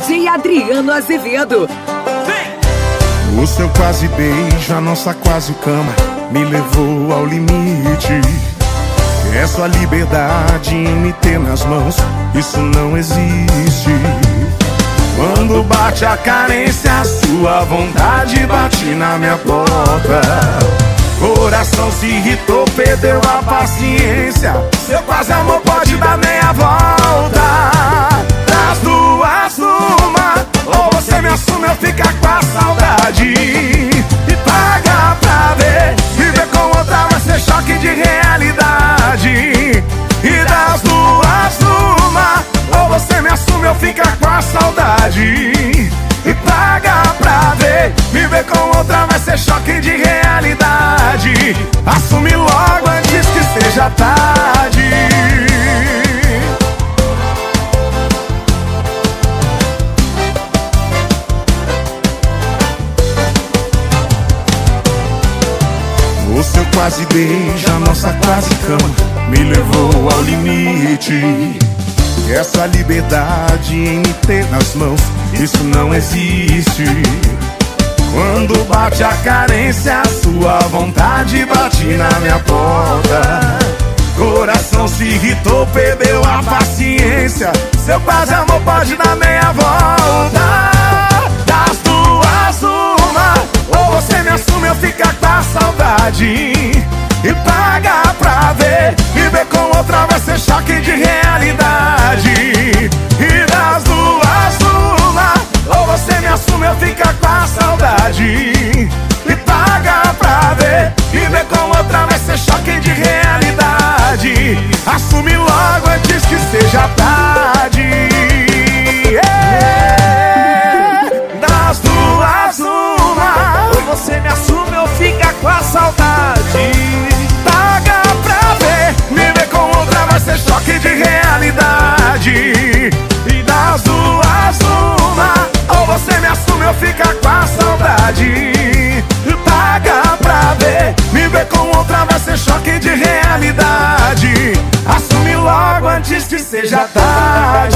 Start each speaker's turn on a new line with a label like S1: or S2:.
S1: DJ Adriano Azevedo.
S2: O seu quase beijo, a nossa quase cama me levou ao limite. É sua liberdade em me ter nas mãos, isso não existe. Quando bate a carência, a sua vontade bate na minha porta. Coração se irritou, perdeu a paciência. Seu quase amor pode dar meia volta. Das duas uma, ou você me assume ou fica com a saudade. E paga pra ver, viver com outra vai ser choque de realidade. E das duas uma, ou você me assume ou fica com a saudade. E paga pra ver, viver com outra vai ser choque de realidade. Assume logo antes que seja tarde. O seu quase beijo, a nossa quase cama me levou ao limite. Essa liberdade em me ter nas mãos, isso não existe. Quando bate a carência, a sua vontade bate na minha porta. Coração se irritou, perdeu a paciência. Seu quase amor pode dar meia volta. Das duas uma, ou você me assume ou fica com a saudade. E paga pra ver, viver com outra vai ser choque de realidade. E das duas uma, ou você me assume ou fica com a saudade. E paga pra ver, viver com outra vai ser choque de realidade. Assume logo antes que seja tarde. Das duas uma, ou você me assume ou fica com a saudade. Paga pra ver, viver com outra vai ser choque de realidade. E das duas uma, ou você me assume ou fica com a saudade. Paga pra ver, viver com outra vai ser choque de realidade. Assume logo antes que seja tarde.